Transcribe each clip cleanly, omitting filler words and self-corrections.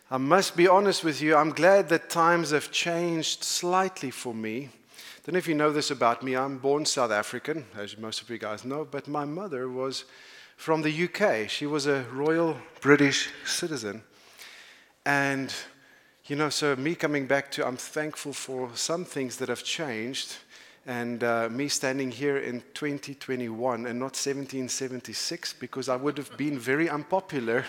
I must be honest with you, I'm glad that times have changed slightly for me. Don't know if you know this about me. I'm born South African, as most of you guys know, but my mother was from the UK. She was a royal British citizen. And, so me coming back to, I'm thankful for some things that have changed. And me standing here in 2021 and not 1776, because I would have been very unpopular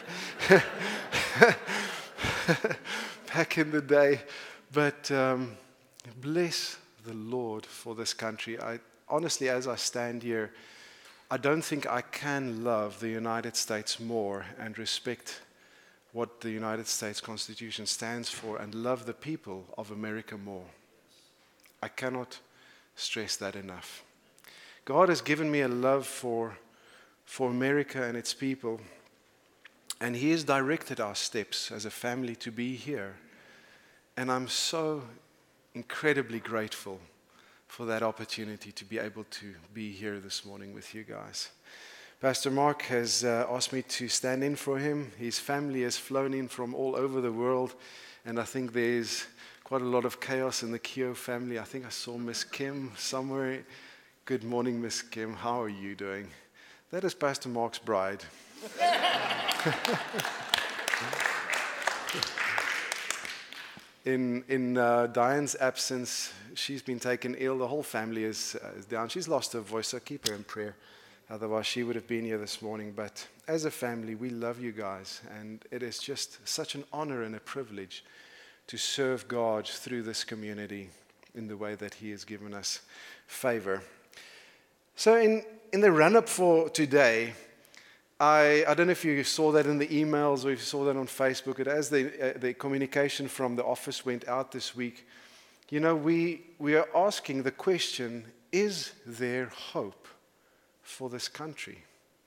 back in the day. But bless the Lord for this country. Honestly, as I stand here, I don't think I can love the United States more and respect what the United States Constitution stands for and love the people of America more. I cannot stress that enough. God has given me a love for America and its people, and He has directed our steps as a family to be here. And I'm so incredibly grateful for that opportunity to be able to be here this morning with you guys. Pastor Mark has asked me to stand in for him. His family has flown in from all over the world, and I think there's quite a lot of chaos in the Keogh family. I think I saw Miss Kim somewhere. Good morning, Miss Kim. How are you doing? That is Pastor Mark's bride. In Diane's absence, she's been taken ill. The whole family is down. She's lost her voice, so keep her in prayer. Otherwise, she would have been here this morning. But as a family, we love you guys. And it is just such an honor and a privilege to serve God through this community in the way that He has given us favor. So in the run-up for today, I don't know if you saw that in the emails or if you saw that on Facebook. As the communication from the office went out this week, we are asking the question, is there hope for this country?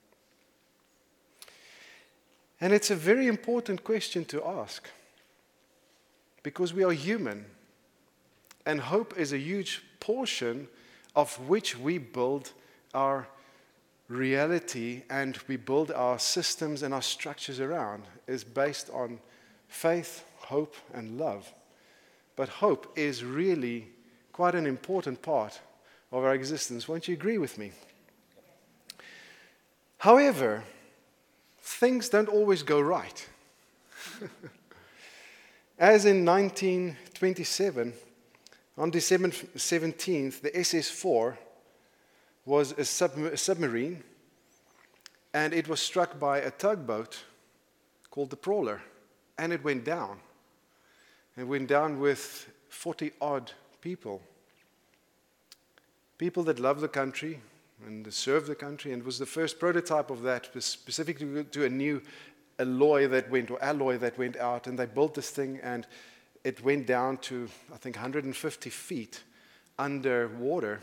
And it's a very important question to ask because we are human, and hope is a huge portion of which we build our reality and we build our systems and our structures around, is based on faith, hope, and love. But hope is really quite an important part of our existence. Won't you agree with me? However, things don't always go right. As in 1927, on December 17th, the SS-4 was a submarine, and it was struck by a tugboat called the Prowler, and it went down. It went down with 40-odd people that love the country and serve the country, and it was the first prototype of that, specifically to a new alloy that went out, and they built this thing, and it went down to, I think, 150 feet underwater.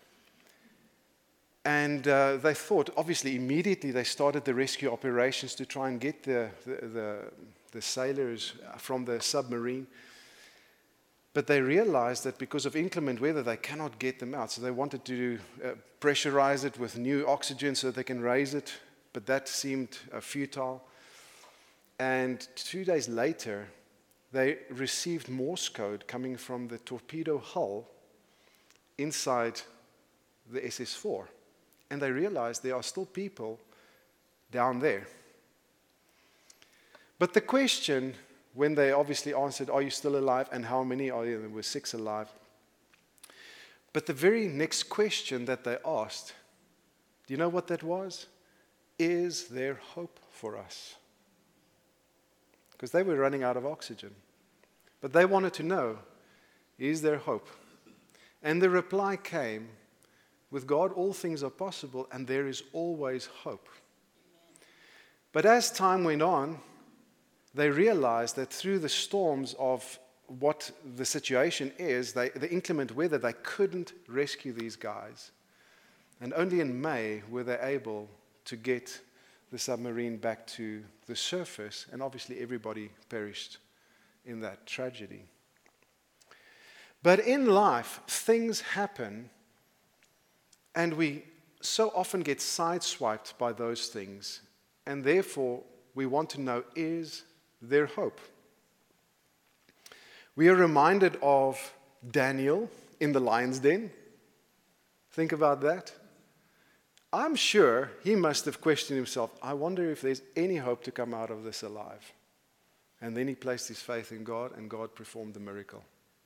And they thought, obviously, immediately they started the rescue operations to try and get the sailors from the submarine. But they realized that because of inclement weather, they cannot get them out. So they wanted to pressurize it with new oxygen so that they can raise it. But that seemed futile. And 2 days later, they received Morse code coming from the torpedo hull inside the SS-4. And they realized there are still people down there. But the question, when they obviously answered, are you still alive, and how many are you? There were 6 alive. But the very next question that they asked, do you know what that was? Is there hope for us? Because they were running out of oxygen. But they wanted to know, is there hope? And the reply came, with God, all things are possible, and there is always hope. But as time went on, they realized that through the storms of what the situation is, the inclement weather, they couldn't rescue these guys. And only in May were they able to get the submarine back to the surface, and obviously everybody perished in that tragedy. But in life, things happen, and we so often get sideswiped by those things, and therefore we want to know, is there hope? We are reminded of Daniel in the lion's den. Think about that. I'm sure he must have questioned himself, I wonder if there's any hope to come out of this alive. And then he placed his faith in God, and God performed the miracle.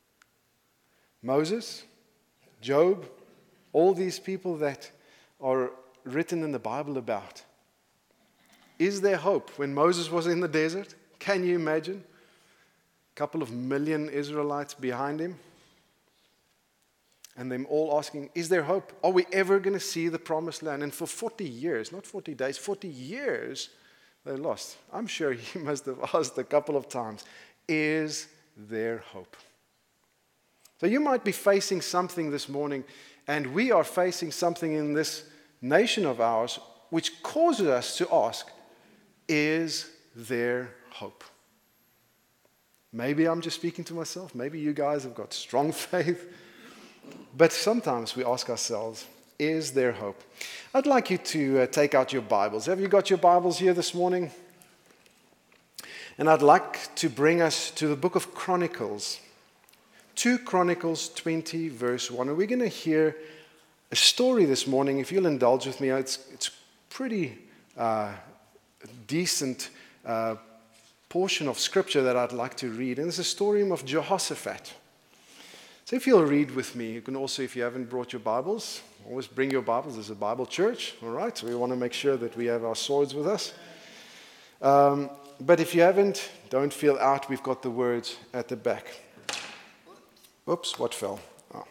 Moses, Job, all these people that are written in the Bible about. Is there hope? When Moses was in the desert, can you imagine? A couple of million Israelites behind him. And them all asking, is there hope? Are we ever going to see the promised land? And for 40 years, not 40 days, 40 years, they lost. I'm sure he must have asked a couple of times, is there hope? So you might be facing something this morning, and we are facing something in this nation of ours which causes us to ask, is there hope? Maybe I'm just speaking to myself. Maybe you guys have got strong faith. But sometimes we ask ourselves, is there hope? I'd like you to take out your Bibles. Have you got your Bibles here this morning? And I'd like to bring us to the book of Chronicles. 2 Chronicles 20, verse 1. And we're going to hear a story this morning. If you'll indulge with me, it's pretty decent portion of Scripture that I'd like to read. And it's a story of Jehoshaphat. So if you'll read with me, you can also, if you haven't brought your Bibles, always bring your Bibles. There's a Bible church, all right? So we want to make sure that we have our swords with us. But if you haven't, don't feel out. We've got the words at the back. Oops, what fell? Oh.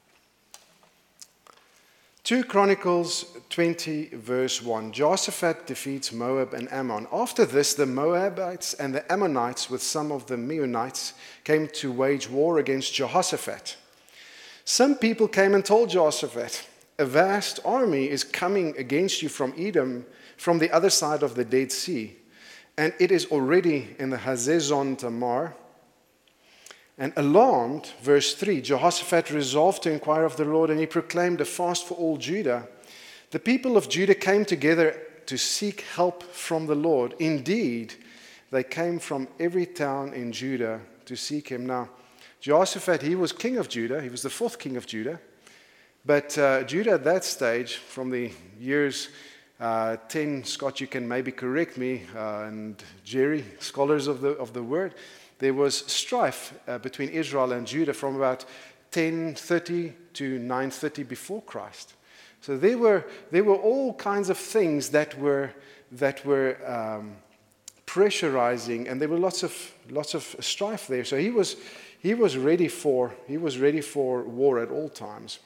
2 Chronicles 20, verse 1. Jehoshaphat defeats Moab and Ammon. After this, the Moabites and the Ammonites with some of the Meunites came to wage war against Jehoshaphat. Some people came and told Jehoshaphat, a vast army is coming against you from Edom, from the other side of the Dead Sea, and it is already in the Hazezon Tamar. And alarmed, verse 3, Jehoshaphat resolved to inquire of the Lord, and he proclaimed a fast for all Judah. The people of Judah came together to seek help from the Lord. Indeed, they came from every town in Judah to seek him. Now, Jehoshaphat, he was king of Judah. He was the fourth king of Judah. But Judah at that stage, from the years 10, Scott, you can maybe correct me, and Jerry, scholars of the word, there was strife between Israel and Judah from about 1030 to 930 before Christ. So there were all kinds of things that were pressurizing, and there were lots of strife there. So he was ready for war at all times.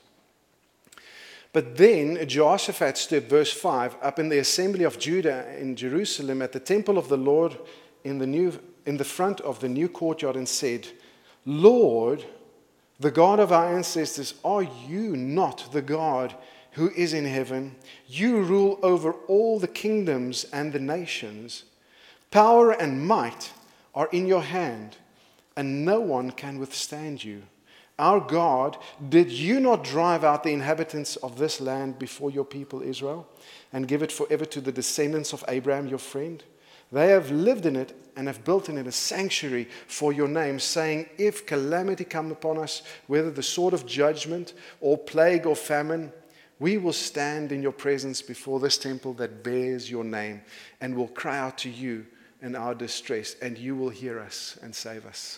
But then Jehoshaphat stood, verse 5, up in the assembly of Judah in Jerusalem at the temple of the Lord in the front of the new courtyard and said, Lord, the God of our ancestors, are you not the God who is in heaven? You rule over all the kingdoms and the nations. Power and might are in your hand, and no one can withstand you. Our God, did you not drive out the inhabitants of this land before your people Israel, and give it forever to the descendants of Abraham, your friend? They have lived in it and have built in it a sanctuary for your name, saying, if calamity come upon us, whether the sword of judgment or plague or famine, we will stand in your presence before this temple that bears your name, and will cry out to you in our distress, and you will hear us and save us.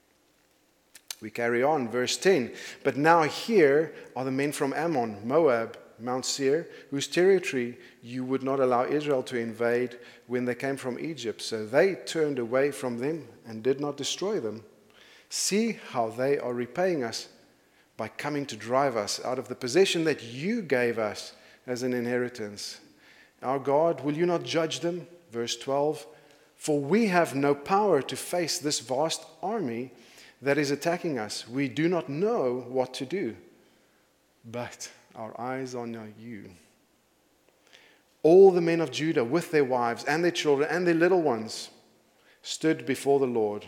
We carry on, verse 10. But now here are the men from Ammon, Moab, Mount Seir, whose territory you would not allow Israel to invade when they came from Egypt. So they turned away from them and did not destroy them. See how they are repaying us by coming to drive us out of the possession that you gave us as an inheritance. Our God, will you not judge them? Verse 12. For we have no power to face this vast army that is attacking us. We do not know what to do. But our eyes are on you. All the men of Judah with their wives and their children and their little ones stood before the Lord.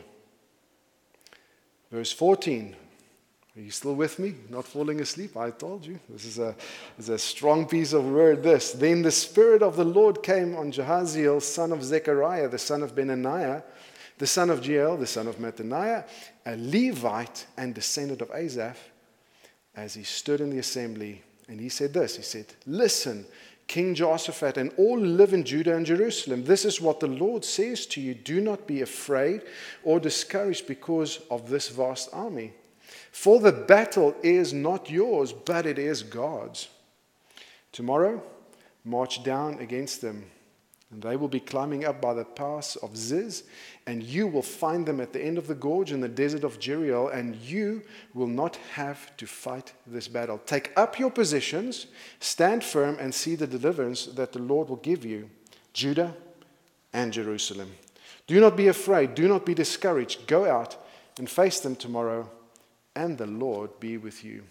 Verse 14. Are you still with me? Not falling asleep? I told you. This is a strong piece of word, this. Then the Spirit of the Lord came on Jahaziel, son of Zechariah, the son of Benaniah, the son of Jeiel, the son of Mattaniah, a Levite and descendant of Asaph, as he stood in the assembly. And he said this, he said, "Listen, King Jehoshaphat, and all who live in Judah and Jerusalem, this is what the Lord says to you. Do not be afraid or discouraged because of this vast army. For the battle is not yours, but it is God's. Tomorrow, march down against them, and they will be climbing up by the pass of Ziz, and you will find them at the end of the gorge in the desert of Jeriel, and you will not have to fight this battle. Take up your positions, stand firm, and see the deliverance that the Lord will give you, Judah and Jerusalem. Do not be afraid, do not be discouraged. Go out and face them tomorrow, and the Lord be with you."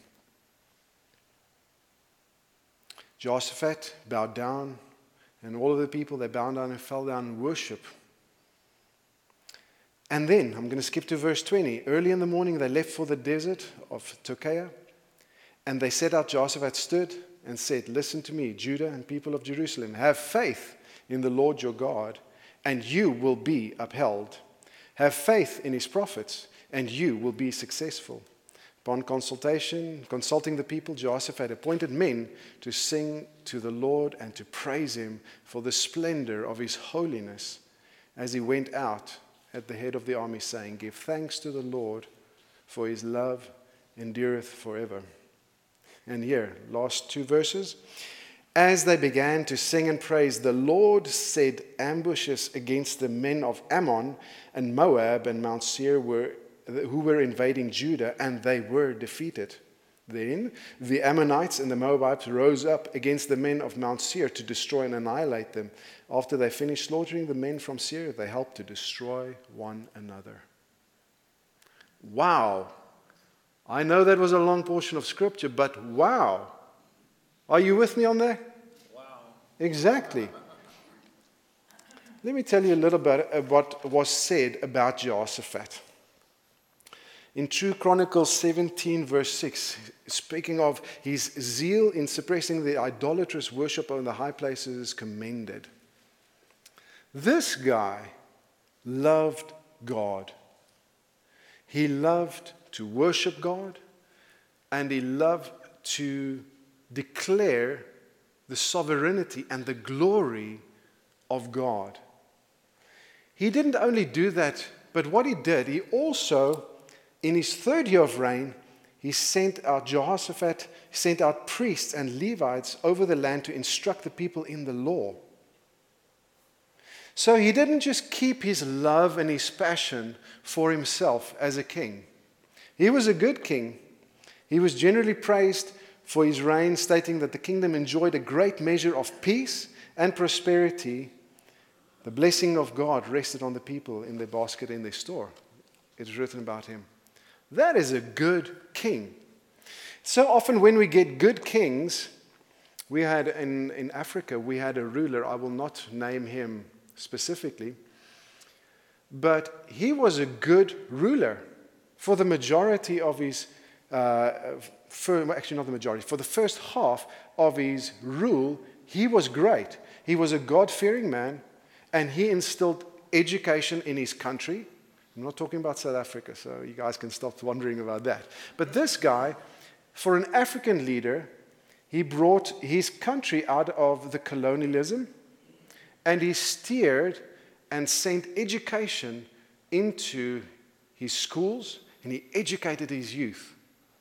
Jehoshaphat bowed down, and all of the people, they bowed down and fell down in worship. And then, I'm going to skip to verse 20. Early in the morning, they left for the desert of Tekoa, and they set out. Jehoshaphat stood and said, "Listen to me, Judah and people of Jerusalem. Have faith in the Lord your God, and you will be upheld. Have faith in his prophets, and you will be successful." Upon consulting the people, Jehoshaphat appointed men to sing to the Lord and to praise him for the splendor of his holiness as he went out at the head of the army, saying, "Give thanks to the Lord, for his love endureth forever." And here, last two verses. As they began to sing and praise, the Lord set ambushes against the men of Ammon and Moab and Mount Seir who were invading Judah, and they were defeated. Then the Ammonites and the Moabites rose up against the men of Mount Seir to destroy and annihilate them. After they finished slaughtering the men from Seir, they helped to destroy one another. Wow. I know that was a long portion of scripture, but wow. Are you with me on that? Wow. Exactly. Let me tell you a little bit of what was said about Jehoshaphat. In 2 Chronicles 17, verse 6, speaking of his zeal in suppressing the idolatrous worship on the high places, is commended. This guy loved God. He loved to worship God, and he loved to declare the sovereignty and the glory of God. He didn't only do that, but what he did, he also, in his third year of reign, he sent out Jehoshaphat, sent out priests and Levites over the land to instruct the people in the law. So he didn't just keep his love and his passion for himself as a king. He was a good king. He was generally praised for his reign, stating that the kingdom enjoyed a great measure of peace and prosperity. The blessing of God rested on the people in their basket, in their store. It's written about him. That is a good king. So often when we get good kings, we had in Africa, we had a ruler, I will not name him specifically, but he was a good ruler for the majority of his, actually not the majority, for the first half of his rule, he was great. He was a God-fearing man, and he instilled education in his country. I'm not talking about South Africa, so you guys can stop wondering about that. But this guy, for an African leader, he brought his country out of the colonialism, and he steered and sent education into his schools, and he educated his youth.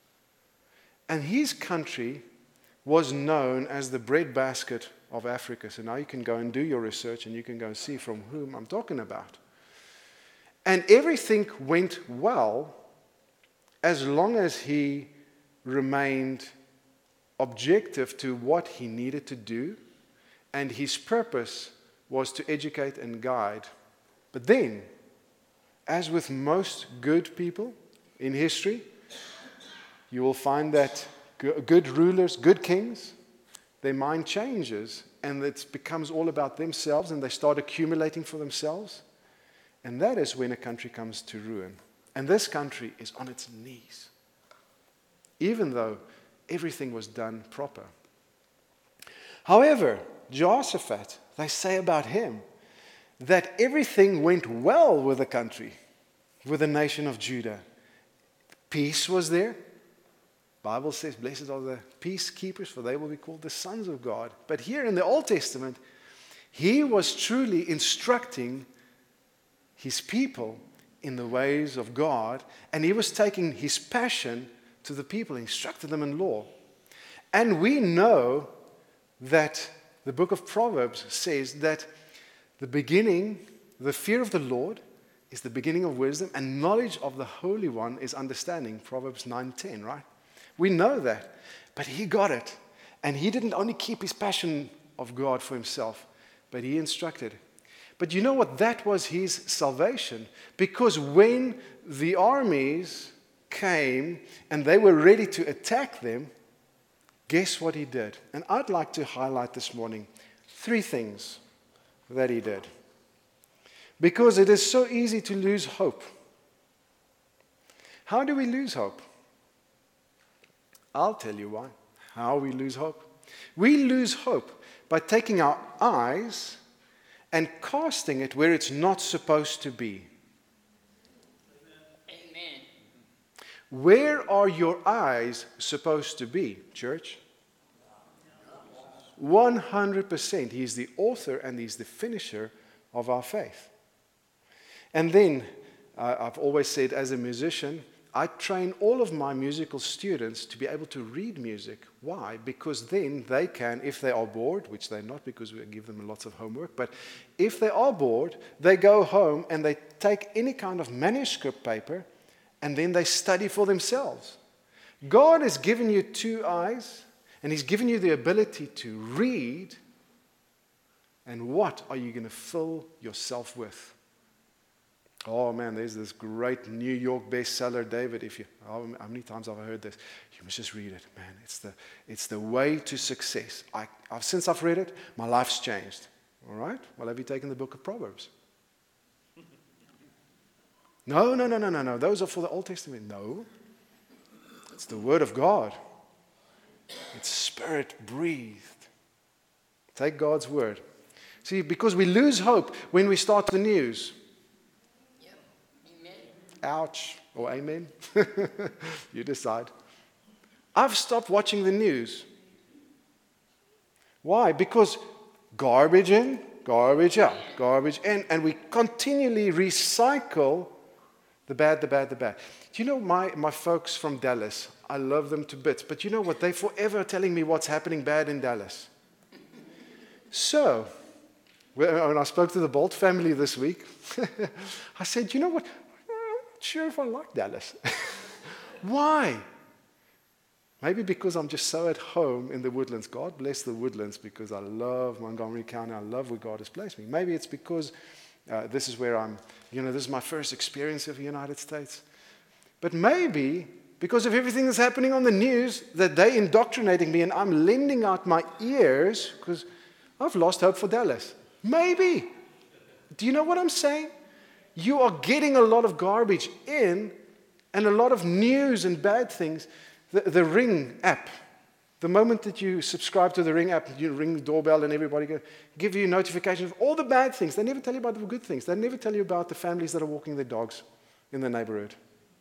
And his country was known as the breadbasket of Africa. So now you can go and do your research, and you can go and see from whom I'm talking about. And everything went well as long as he remained objective to what he needed to do, and his purpose was to educate and guide. But then, as with most good people in history, you will find that good rulers, good kings, their mind changes, and it becomes all about themselves, and they start accumulating for themselves. And that is when a country comes to ruin. And this country is on its knees, even though everything was done proper. However, Jehoshaphat, they say about him that everything went well with the country, with the nation of Judah. Peace was there. Bible says, blessed are the peacekeepers, for they will be called the sons of God. But here in the Old Testament, he was truly instructing his people in the ways of God, and he was taking his passion to the people, instructed them in law. And we know that the book of Proverbs says that the beginning, the fear of the Lord is the beginning of wisdom, and knowledge of the Holy One is understanding. Proverbs 9:10, right? We know that. But he got it. And he didn't only keep his passion of God for himself, but he instructed. But you know what? That was his salvation. Because when the armies came and they were ready to attack them, guess what he did? And I'd like to highlight this morning 3 things that he did. Because it is so easy to lose hope. How do we lose hope? I'll tell you why. How we lose hope. We lose hope by taking our eyes and casting it where it's not supposed to be. Amen. Where are your eyes supposed to be, church? 100%. He's the author and he's the finisher of our faith. And then, I've always said as a musician, I train all of my musical students to be able to read music. Why? Because then they can, if they are bored, which they're not because we give them lots of homework, but if they are bored, they go home and they take any kind of manuscript paper and then they study for themselves. God has given you 2 eyes and he's given you the ability to read. And what are you going to fill yourself with? Oh man, there's this great New York bestseller, David. How many times have I heard this? You must just read it, man. It's the way to success. Since I've read it, my life's changed. All right? Well, have you taken the book of Proverbs? No. Those are for the Old Testament. No. It's the Word of God. It's Spirit breathed. Take God's Word. See, because we lose hope when we start the news. Ouch, or amen. You decide. I've stopped watching the news. Why? Because garbage in, garbage out, garbage in. And we continually recycle the bad. Do you know my folks from Dallas? I love them to bits. But you know what? They're forever telling me what's happening bad in Dallas. So, when I spoke to the Bolt family this week, I said, you know what? Sure if I like Dallas. Why? Maybe because I'm just so at home in the Woodlands. God bless the Woodlands because I love Montgomery County. I love where God has placed me. Maybe it's because this is where this is my first experience of the United States. But maybe because of everything that's happening on the news, that they're indoctrinating me and I'm lending out my ears because I've lost hope for Dallas. Maybe. Do you know what I'm saying? You are getting a lot of garbage in and a lot of news and bad things. The Ring app, the moment that you subscribe to the Ring app, you ring the doorbell and everybody give you notifications of all the bad things. They never tell you about the good things. They never tell you about the families that are walking their dogs in the neighborhood.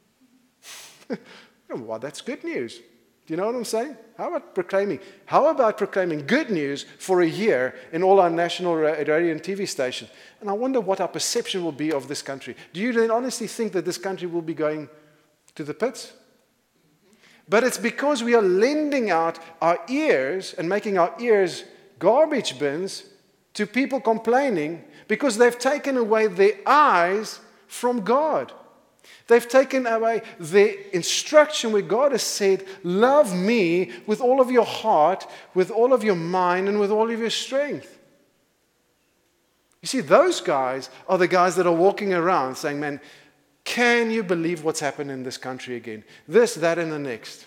Well, that's good news. Do you know what I'm saying? How about proclaiming good news for a year in all our national radio and TV stations? And I wonder what our perception will be of this country. Do you then honestly think that this country will be going to the pits? But it's because we are lending out our ears and making our ears garbage bins to people complaining because they've taken away their eyes from God. They've taken away the instruction where God has said, love me with all of your heart, with all of your mind, and with all of your strength. You see, those guys are the guys that are walking around saying, man, can you believe what's happened in this country again? This, that, and the next.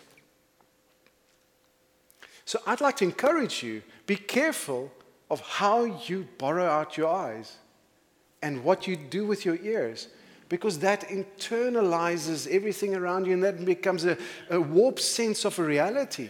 So I'd like to encourage you, be careful of how you borrow out your eyes and what you do with your ears. Because that internalizes everything around you and that becomes a warped sense of a reality.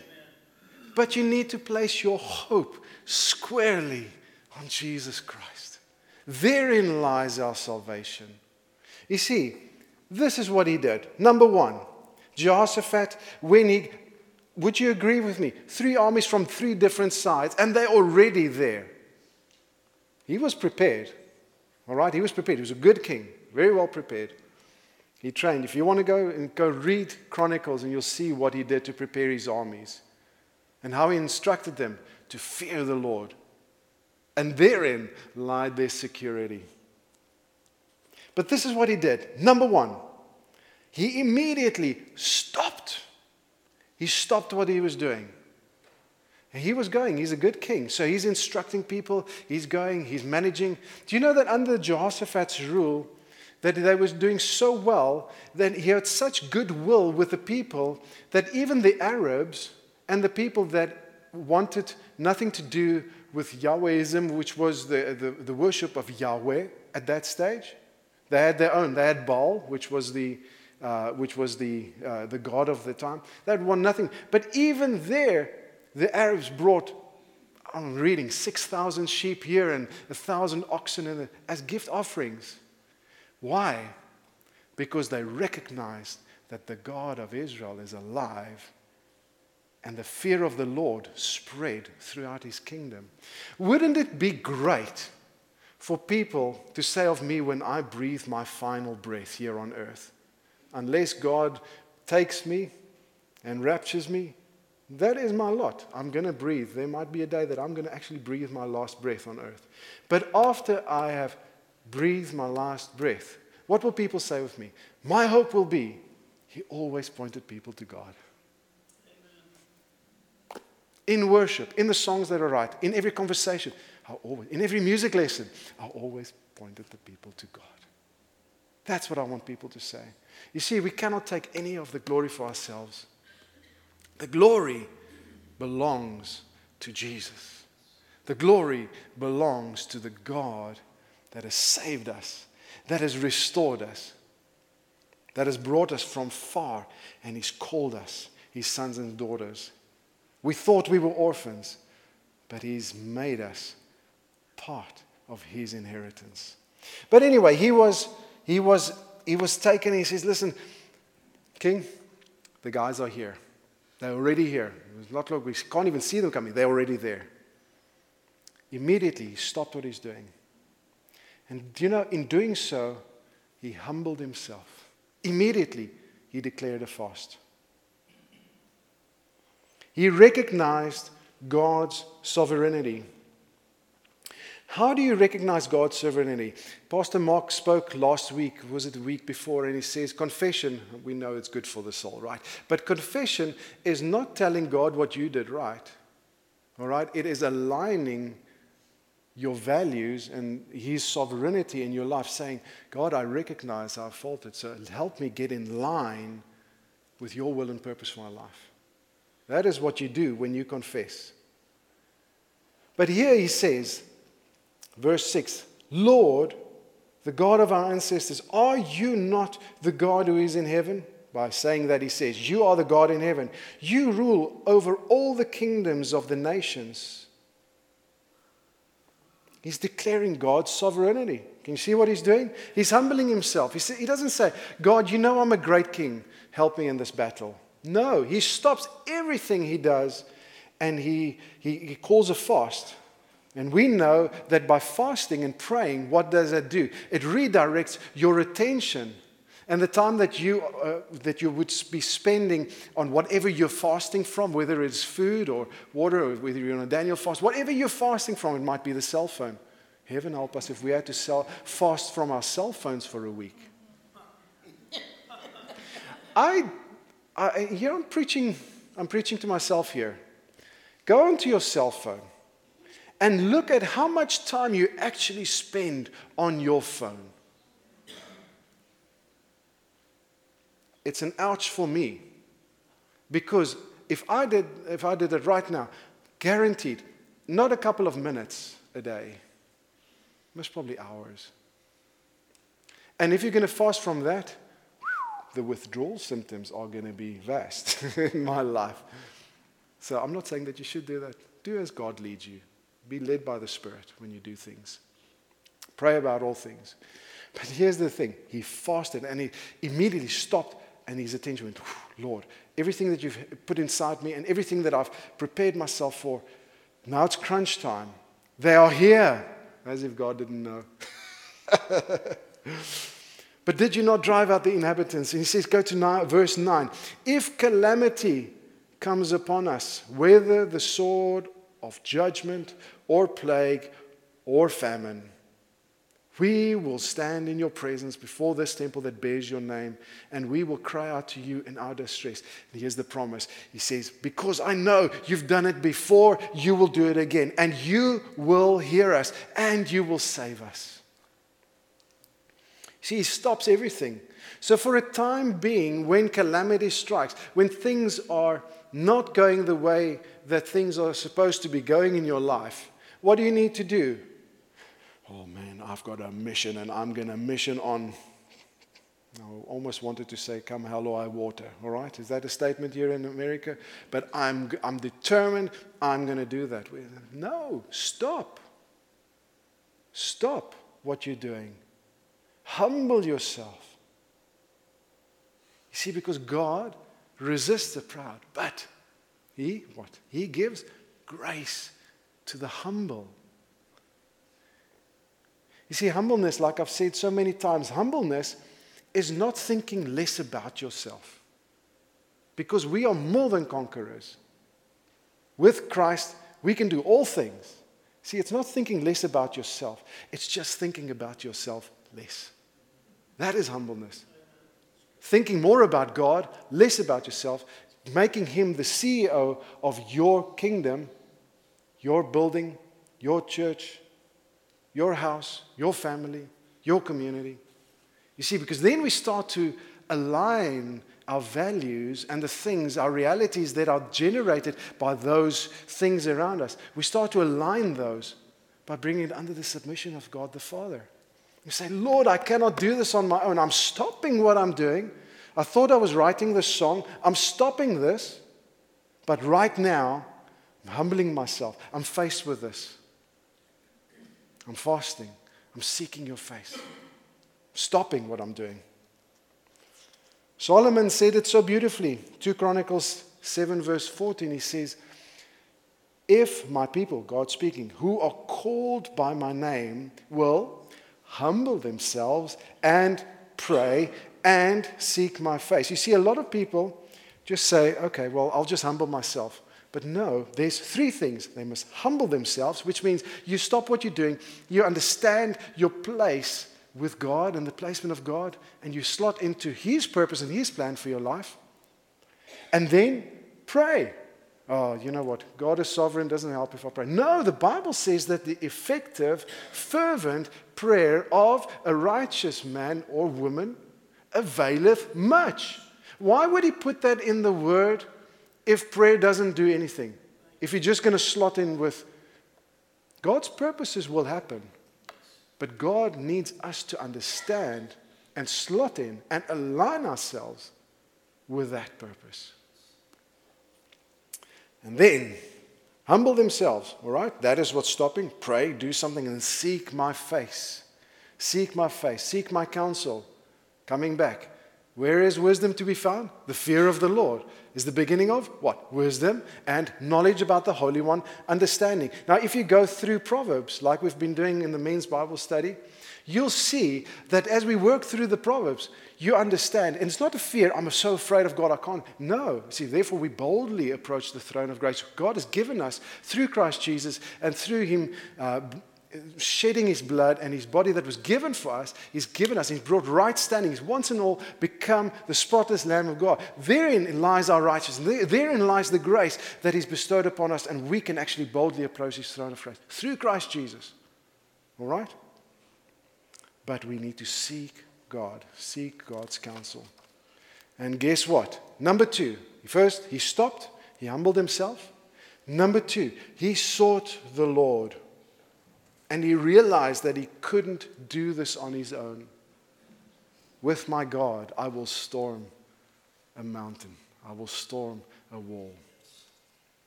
But you need to place your hope squarely on Jesus Christ. Therein lies our salvation. You see, this is what he did. Number one, Jehoshaphat, would you agree with me? 3 armies from 3 different sides, and they're already there. He was prepared. All right, he was prepared. He was a good king, very well prepared. He trained. If you want to go read Chronicles, and you'll see what he did to prepare his armies and how he instructed them to fear the Lord. And therein lied their security. But this is what he did. Number one, he immediately stopped. He stopped what he was doing. And he was going. He's a good king. So he's instructing people. He's going. He's managing. Do you know that under Jehoshaphat's rule, that they was doing so well, that he had such goodwill with the people, that even the Arabs and the people that wanted nothing to do with Yahwehism, which was the worship of Yahweh at that stage, they had their own. They had Baal, which was the god of the time. They had one nothing. But even there, the Arabs brought, I'm reading, 6,000 sheep here and 1,000 oxen as gift offerings. Why? Because they recognized that the God of Israel is alive, and the fear of the Lord spread throughout his kingdom. Wouldn't it be great for people to say of me when I breathe my final breath here on earth, unless God takes me and raptures me, that is my lot. I'm going to breathe. There might be a day that I'm going to actually breathe my last breath on earth. But after I have breathed my last breath, what will people say of me? My hope will be, he always pointed people to God. Amen. In worship, in the songs that are right, in every conversation, in every music lesson, I always pointed the people to God. That's what I want people to say. You see, we cannot take any of the glory for ourselves. The glory belongs to Jesus. The glory belongs to the God that has saved us, that has restored us, that has brought us from far, and he's called us his sons and daughters. We thought we were orphans, but he's made us part of his inheritance. But anyway, he was taken. He says, listen, King, the guys are here. They're already here. It's not like we can't even see them coming. They're already there. Immediately, he stopped what he's doing. And in doing so, he humbled himself. Immediately, he declared a fast. He recognized God's sovereignty. How do you recognize God's sovereignty? Pastor Mark spoke last week, was it the week before, and he says, confession, we know it's good for the soul, right? But confession is not telling God what you did right, all right? It is aligning your values and his sovereignty in your life, saying, God, I recognize I've faulted, so help me get in line with your will and purpose for my life. That is what you do when you confess. But here he says, verse 6, Lord, the God of our ancestors, are you not the God who is in heaven? By saying that, he says, you are the God in heaven. You rule over all the kingdoms of the nations. He's declaring God's sovereignty. Can you see what he's doing? He's humbling himself. He doesn't say, God, you know I'm a great king. Help me in this battle. No, he stops everything he does and he calls a fast. And we know that by fasting and praying, what does that do? It redirects your attention. And the time that you would be spending on whatever you're fasting from, whether it's food or water, or whether you're on a Daniel fast, whatever you're fasting from, it might be the cell phone. Heaven help us if we had to fast from our cell phones for a week. I'm preaching to myself here. Go onto your cell phone and look at how much time you actually spend on your phone. It's an ouch for me, because if I did it right now, guaranteed, not a couple of minutes a day, most probably hours. And if you're going to fast from that, the withdrawal symptoms are going to be vast in my life. So I'm not saying that you should do that. Do as God leads you. Be led by the Spirit when you do things. Pray about all things. But here's the thing. He fasted and he immediately stopped and his attention went, Lord, everything that you've put inside me and everything that I've prepared myself for, now it's crunch time. They are here. As if God didn't know. But did you not drive out the inhabitants? And he says, go to verse 9. If calamity comes upon us, whether the sword of judgment or plague or famine, we will stand in your presence before this temple that bears your name, and we will cry out to you in our distress. And here's the promise. He says, because I know you've done it before, you will do it again, and you will hear us, and you will save us. See, he stops everything. So for a time being, when calamity strikes, when things are not going the way that things are supposed to be going in your life, what do you need to do? Oh man, I've got a mission and I'm going to mission on, I almost wanted to say come hell or high water, all right? Is that a statement here in America? But I'm determined I'm going to do that. No, stop. Stop what you're doing. Humble yourself. You see, because God resists the proud, but He gives grace to the humble. You see, humbleness, like I've said so many times, humbleness is not thinking less about yourself. Because we are more than conquerors. With Christ, we can do all things. See, it's not thinking less about yourself. It's just thinking about yourself less. That is humbleness. Thinking more about God, less about yourself, making Him the CEO of your kingdom, your building, your church, your house, your family, your community. You see, because then we start to align our values and the things, our realities that are generated by those things around us. We start to align those by bringing it under the submission of God the Father. You say, Lord, I cannot do this on my own. I'm stopping what I'm doing. I thought I was writing this song. I'm stopping this. But right now, I'm humbling myself. I'm faced with this. I'm fasting. I'm seeking your face. I'm stopping what I'm doing. Solomon said it so beautifully. 2 Chronicles 7 verse 14, he says, if my people, God speaking, who are called by my name will humble themselves and pray and seek my face. You see, a lot of people just say, okay, well, I'll just humble myself. But no, there's three things. They must humble themselves, which means you stop what you're doing, you understand your place with God and the placement of God, and you slot into His purpose and His plan for your life. And then pray. Oh, you know what? God is sovereign, doesn't help if I pray. No, the Bible says that the effective, fervent prayer of a righteous man or woman availeth much. Why would He put that in the Word if prayer doesn't do anything? If you're just going to slot in with God's purposes will happen. But God needs us to understand and slot in and align ourselves with that purpose. And then, humble themselves, all right? That is what's stopping. Pray, do something, and seek my face. Seek my face. Seek my counsel. Coming back. Where is wisdom to be found? The fear of the Lord is the beginning of what? Wisdom and knowledge about the Holy One, understanding. Now, if you go through Proverbs, like we've been doing in the men's Bible study, you'll see that as we work through the Proverbs, you understand. And it's not a fear, I'm so afraid of God, I can't. No. See, therefore we boldly approach the throne of grace. God has given us, through Christ Jesus and through Him shedding His blood and His body that was given for us, He's given us, He's brought right standing. He's once and all become the spotless Lamb of God. Therein lies our righteousness. Therein lies the grace that He's bestowed upon us, and we can actually boldly approach His throne of grace through Christ Jesus. All right? But we need to seek God, seek God's counsel. And guess what? Number two, first, he stopped, he humbled himself. Number two, he sought the Lord. And he realized that he couldn't do this on his own. With my God, I will storm a mountain. I will storm a wall.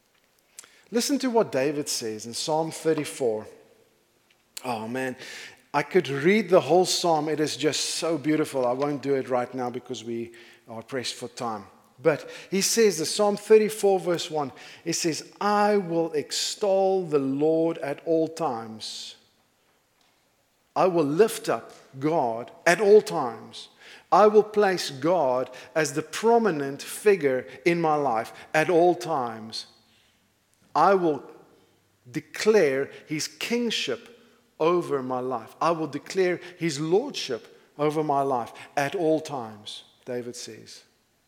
Listen to what David says in Psalm 34. Oh man, I could read the whole psalm. It is just so beautiful. I won't do it right now because we are pressed for time. But he says, the Psalm 34 verse 1, it says, I will extol the Lord at all times. I will lift up God at all times. I will place God as the prominent figure in my life at all times. I will declare his kingship over my life. I will declare his lordship over my life at all times, David says.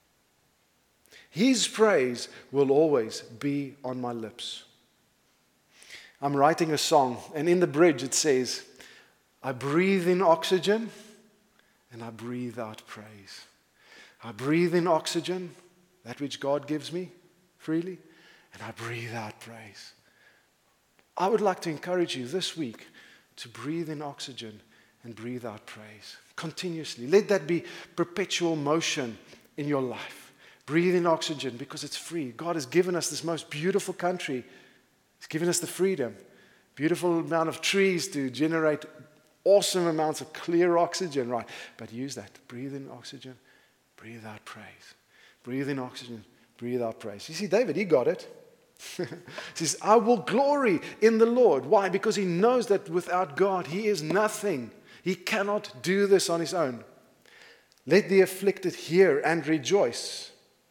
His praise will always be on my lips. I'm writing a song, and in the bridge it says, I breathe in oxygen and I breathe out praise. I breathe in oxygen, that which God gives me freely, and I breathe out praise. I would like to encourage you this week to breathe in oxygen and breathe out praise continuously. Let that be perpetual motion in your life. Breathe in oxygen because it's free. God has given us this most beautiful country. He's given us the freedom. Beautiful amount of trees to generate awesome amounts of clear oxygen, right? But use that. Breathe in oxygen, breathe out praise. Breathe in oxygen, breathe out praise. You see, David, he got it. He says, I will glory in the Lord. Why? Because he knows that without God, he is nothing. He cannot do this on his own. Let the afflicted hear and rejoice.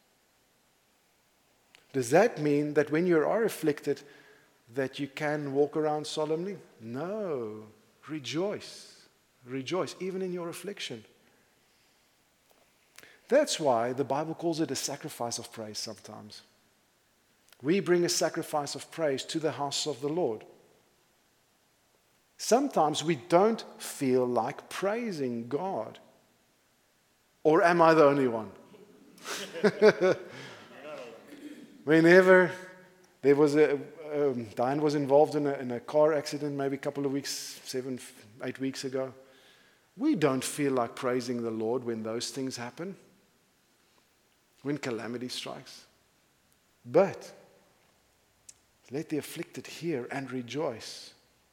Does that mean that when you are afflicted, that you can walk around solemnly? No. Rejoice. Rejoice, even in your affliction. That's why the Bible calls it a sacrifice of praise sometimes. We bring a sacrifice of praise to the house of the Lord. Sometimes we don't feel like praising God. Or am I the only one? Whenever there was Diane was involved in a car accident maybe a couple of weeks, 7, 8 weeks ago. We don't feel like praising the Lord when those things happen, when calamity strikes. But let the afflicted hear and rejoice.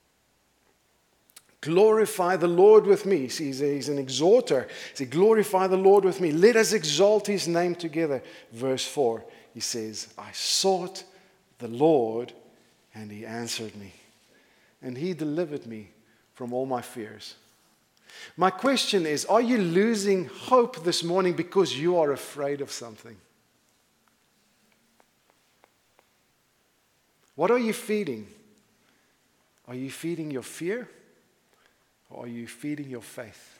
Glorify the Lord with me. See, he's an exhorter. He said, glorify the Lord with me. Let us exalt his name together. Verse 4, he says, I sought the Lord, and he answered me. And he delivered me from all my fears. My question is, are you losing hope this morning because you are afraid of something? What are you feeding? Are you feeding your fear? Or are you feeding your faith?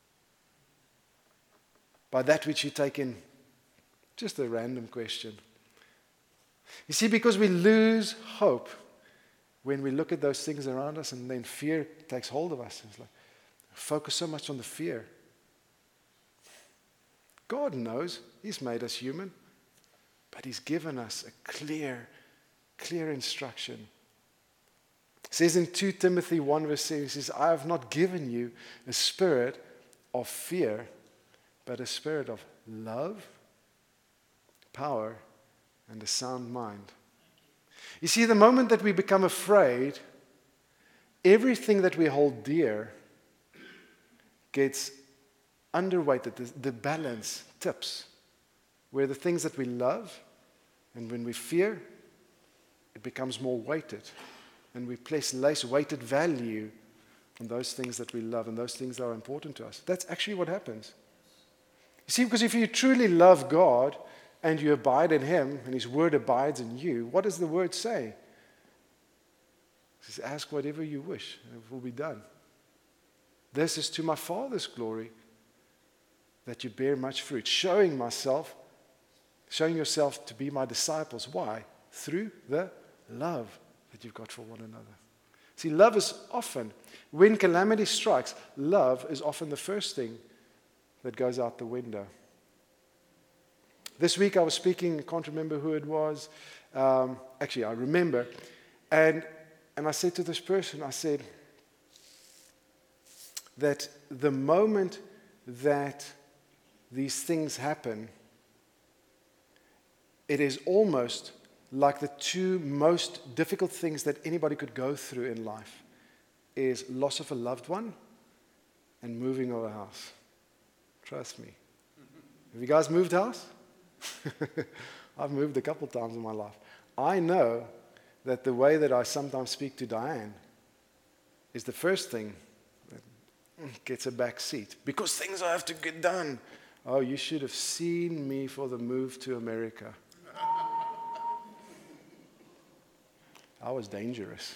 By that which you take in, just a random question. You see, because we lose hope when we look at those things around us and then fear takes hold of us. It's like, focus so much on the fear. God knows. He's made us human. But he's given us a clear instruction. It says in 2 Timothy 1 verse 7, it says, I have not given you a spirit of fear, but a spirit of love, power, and a sound mind. You see, the moment that we become afraid, everything that we hold dear gets underweighted. The balance tips. Where the things that we love, and when we fear, it becomes more weighted. And we place less weighted value on those things that we love and those things that are important to us. That's actually what happens. You see, because if you truly love God and you abide in him and his word abides in you, what does the word say? It says, ask whatever you wish and it will be done. This is to my Father's glory that you bear much fruit, showing yourself to be my disciples. Why? Through the love that you've got for one another. See, love is often, when calamity strikes, love is often the first thing that goes out the window. This week I was speaking, I can't remember who it was. Actually, I remember. And I said to this person, I said that the moment that these things happen, it is almost like the two most difficult things that anybody could go through in life is loss of a loved one and moving of a house. Trust me. Have you guys moved house? I've moved a couple times in my life. I know that the way that I sometimes speak to Diane is the first thing that gets a back seat because things I have to get done. Oh, you should have seen me for the move to America. I was dangerous.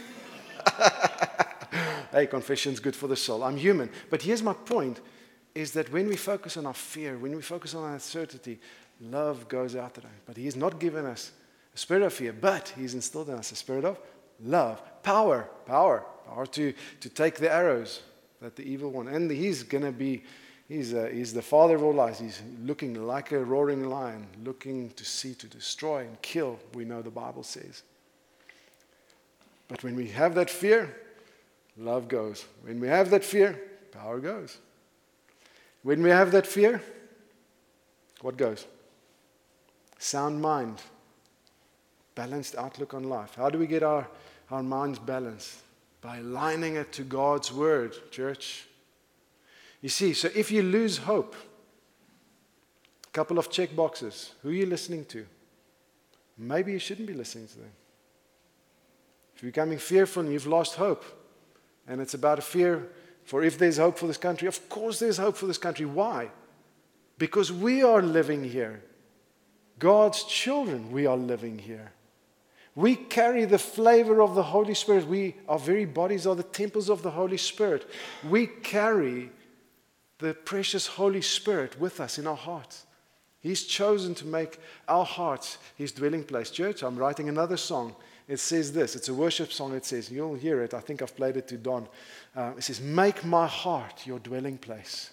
Hey, confession's good for the soul. I'm human. But here's my point, is that when we focus on our fear, when we focus on our uncertainty, love goes out there. But He's not given us a spirit of fear, but He's instilled in us a spirit of love, power to take the arrows that the evil one. And He's going to be, He's the father of all lies. He's looking like a roaring lion, looking to see, to destroy and kill, we know the Bible says. But when we have that fear, love goes. When we have that fear, power goes. When we have that fear, what goes? Sound mind. Balanced outlook on life. How do we get our minds balanced? By aligning it to God's Word, church. You see, so if you lose hope, a couple of check boxes. Who are you listening to? Maybe you shouldn't be listening to them. If you're becoming fearful and you've lost hope, and it's about a fear for if there's hope for this country, of course there's hope for this country. Why? Because we are living here. God's children, we are living here. We carry the flavor of the Holy Spirit. Our very bodies are the temples of the Holy Spirit. We carry the precious Holy Spirit with us in our hearts. He's chosen to make our hearts His dwelling place. Church, I'm writing another song. It says this. It's a worship song. It says, you'll hear it. I think I've played it to Don. It says, make my heart your dwelling place.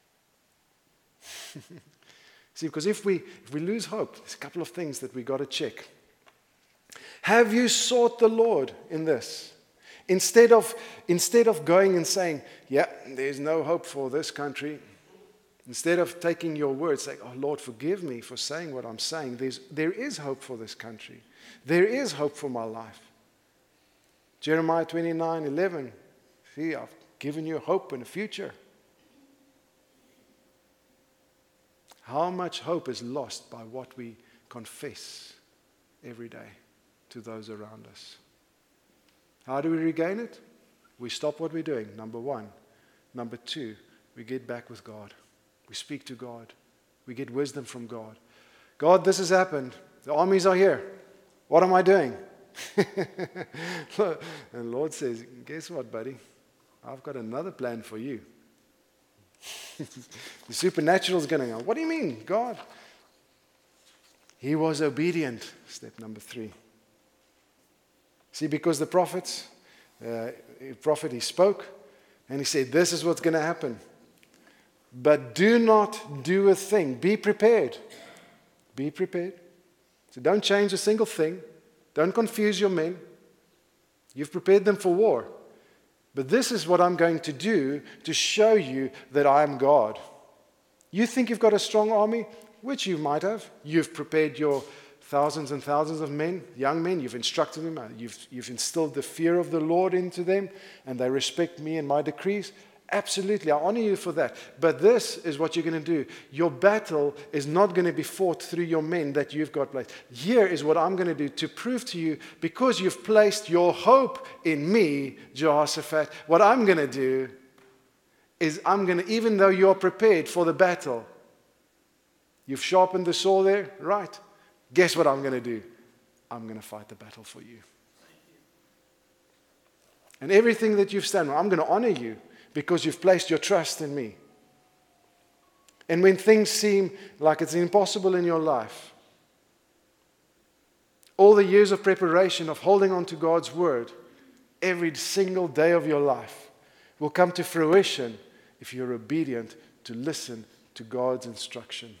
See, because if we lose hope, there's a couple of things that we got to check. Have you sought the Lord in this? Instead of going and saying, yeah, there's no hope for this country. Instead of taking your words, saying, oh Lord, forgive me for saying what I'm saying. There is hope for this country. There is hope for my life. Jeremiah 29:11. See, I've given you hope and a future. How much hope is lost by what we confess every day to those around us? How do we regain it? We stop what we're doing, number one. Number two, we get back with God. We speak to God. We get wisdom from God. God, this has happened. The armies are here. What am I doing? And the Lord says, guess what, buddy? I've got another plan for you. The supernatural is going to go. What do you mean, God? He was obedient. Step number 3. See, because the prophet, he spoke, and he said, this is what's going to happen. But do not do a thing. Be prepared. Be prepared. So don't change a single thing. Don't confuse your men. You've prepared them for war. But this is what I'm going to do to show you that I am God. You think you've got a strong army, which you might have. You've prepared your thousands and thousands of men, young men. You've instructed them. You've instilled the fear of the Lord into them, and they respect me and my decrees. Absolutely, I honor you for that. But this is what you're going to do. Your battle is not going to be fought through your men that you've got placed. Here is what I'm going to do to prove to you, because you've placed your hope in me, Jehoshaphat, what I'm going to do is even though you're prepared for the battle, you've sharpened the sword there, right? Guess what I'm going to do? I'm going to fight the battle for you. And everything that you've done, I'm going to honor you, because you've placed your trust in me. And when things seem like it's impossible in your life, all the years of preparation of holding on to God's word, every single day of your life will come to fruition if you're obedient to listen to God's instruction.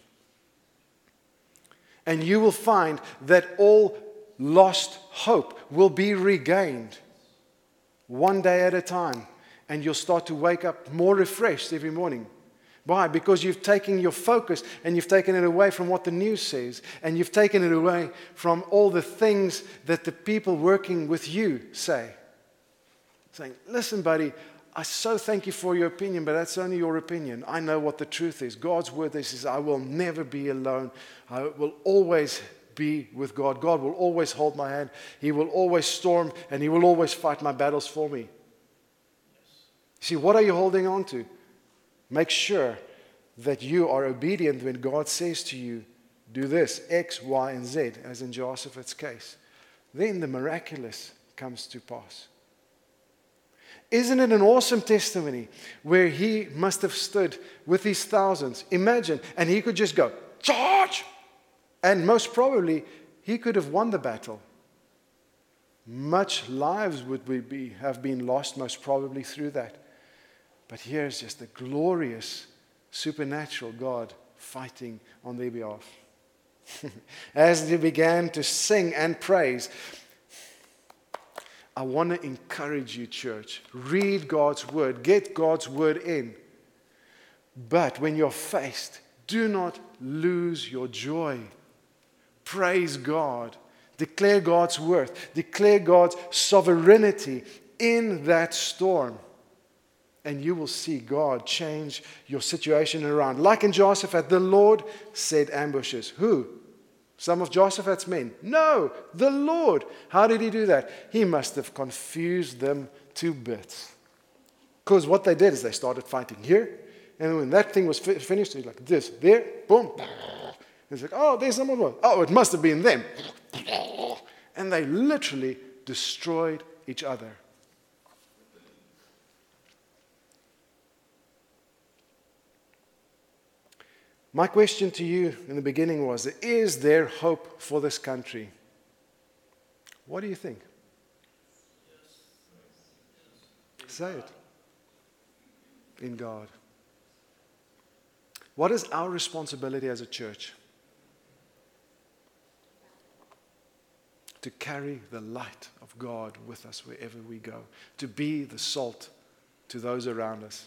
And you will find that all lost hope will be regained one day at a time. And you'll start to wake up more refreshed every morning. Why? Because you've taken your focus and you've taken it away from what the news says. And you've taken it away from all the things that the people working with you say. Saying, listen, buddy, I so thank you for your opinion, but that's only your opinion. I know what the truth is. God's word is I will never be alone. I will always be with God. God will always hold my hand. He will always storm, and He will always fight my battles for me. See, what are you holding on to? Make sure that you are obedient when God says to you, do this, X, Y, and Z, as in Jehoshaphat's case. Then the miraculous comes to pass. Isn't it an awesome testimony where he must have stood with his thousands? Imagine, and he could just go, charge! And most probably, he could have won the battle. Much lives would have been lost, most probably, through that. But here's just the glorious, supernatural God fighting on their behalf. As they began to sing and praise, I want to encourage you, church. Read God's word. Get God's word in. But when you're faced, do not lose your joy. Praise God. Declare God's worth. Declare God's sovereignty in that storm. And you will see God change your situation around. Like in Jehoshaphat, the Lord set ambushes. Who? Some of Jehoshaphat's men? No, the Lord. How did He do that? He must have confused them to bits. Because what they did is they started fighting here. And when that thing was finished, it's like this, there, boom. It's like, oh, there's someone more. Oh, it must have been them. And they literally destroyed each other. My question to you in the beginning was, is there hope for this country? What do you think? Say it. In God. What is our responsibility as a church? To carry the light of God with us wherever we go. To be the salt to those around us.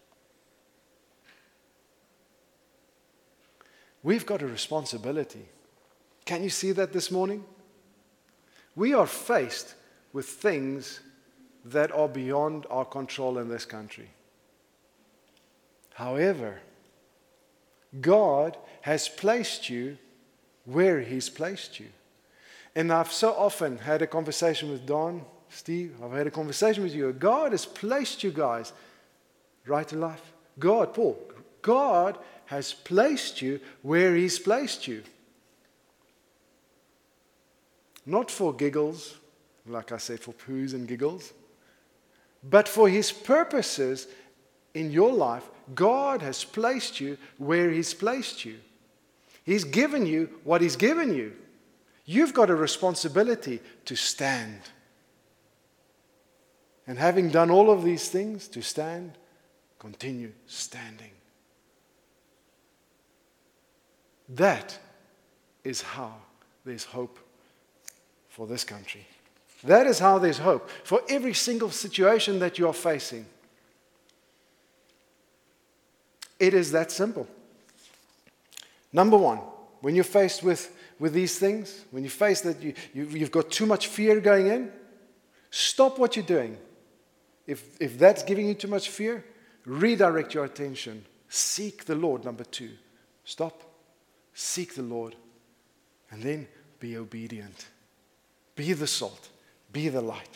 We've got a responsibility. Can you see that this morning? We are faced with things that are beyond our control in this country. However, God has placed you where He's placed you. And I've so often had a conversation with Don, Steve, I've had a conversation with you. God has placed you guys right to life. God, Paul, God has placed you where He's placed you. Not for giggles, like I said, for poos and giggles, but for His purposes in your life. God has placed you where He's placed you. He's given you what He's given you. You've got a responsibility to stand. And having done all of these things, to stand, continue standing. That is how there's hope for this country. That is how there's hope for every single situation that you are facing. It is that simple. Number one, when you're faced with these things, when you face that you've got too much fear going in, stop what you're doing. If that's giving you too much fear, redirect your attention. Seek the Lord, number two. Stop. Seek the Lord. And then be obedient. Be the salt. Be the light.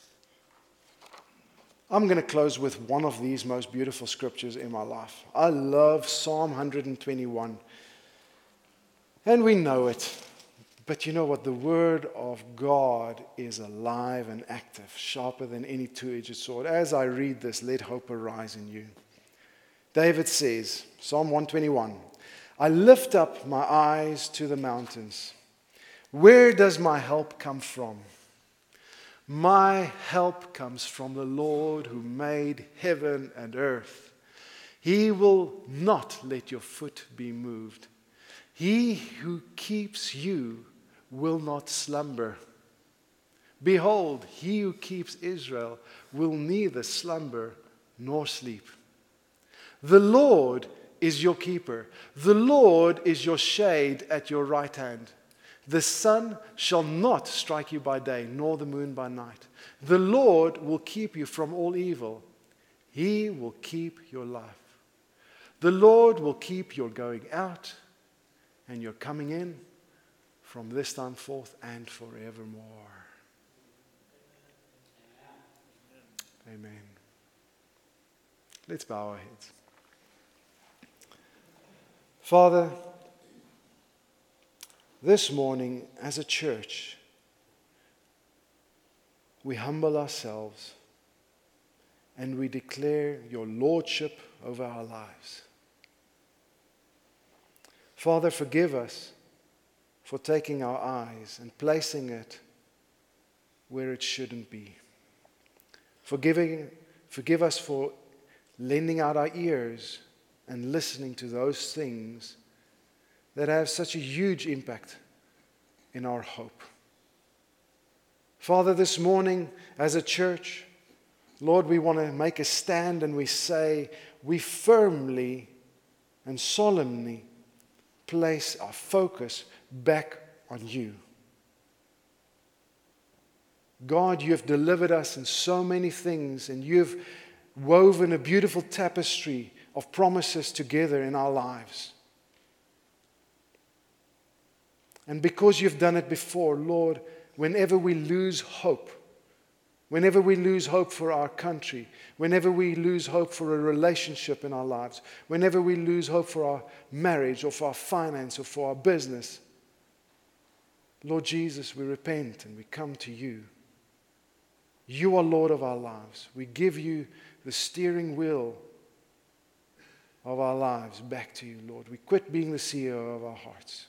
I'm going to close with one of these most beautiful scriptures in my life. I love Psalm 121. And we know it. But you know what? The word of God is alive and active, sharper than any two-edged sword. As I read this, let hope arise in you. David says, Psalm 121, I lift up my eyes to the mountains. Where does my help come from? My help comes from the Lord who made heaven and earth. He will not let your foot be moved. He who keeps you will not slumber. Behold, he who keeps Israel will neither slumber nor sleep. The Lord is your keeper. The Lord is your shade at your right hand. The sun shall not strike you by day, nor the moon by night. The Lord will keep you from all evil. He will keep your life. The Lord will keep your going out and your coming in from this time forth and forevermore. Amen. Let's bow our heads. Father, this morning as a church, we humble ourselves and we declare your lordship over our lives. Father, forgive us for taking our eyes and placing it where it shouldn't be. Forgive us for lending out our ears and listening to those things that have such a huge impact in our hope. Father, this morning as a church, Lord, we want to make a stand and we say, we firmly and solemnly place our focus back on you. God, you have delivered us in so many things, and you've woven a beautiful tapestry of promises together in our lives. And because you've done it before, Lord, whenever we lose hope for our country, whenever we lose hope for a relationship in our lives, whenever we lose hope for our marriage or for our finance or for our business, Lord Jesus, we repent and we come to you. You are Lord of our lives. We give you the steering wheel of our lives back to you, Lord. We quit being the CEO of our hearts.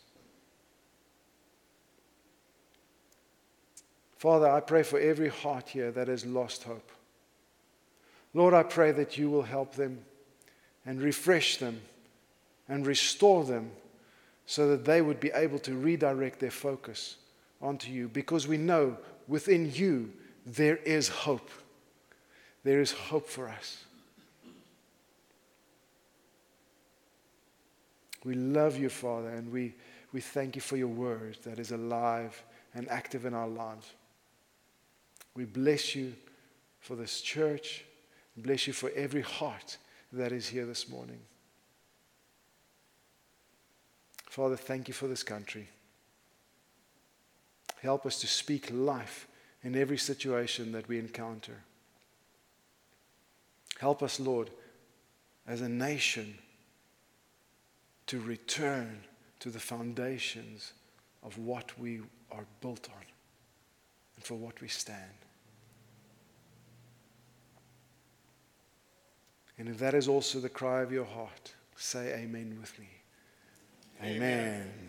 Father, I pray for every heart here that has lost hope. Lord, I pray that you will help them and refresh them and restore them so that they would be able to redirect their focus onto you, because we know within you there is hope. There is hope for us. We love you, Father, and we thank you for your word that is alive and active in our lives. We bless you for this church. Bless you for every heart that is here this morning. Father, thank you for this country. Help us to speak life in every situation that we encounter. Help us, Lord, as a nation to return to the foundations of what we are built on and for what we stand. And if that is also the cry of your heart, say amen with me. Amen.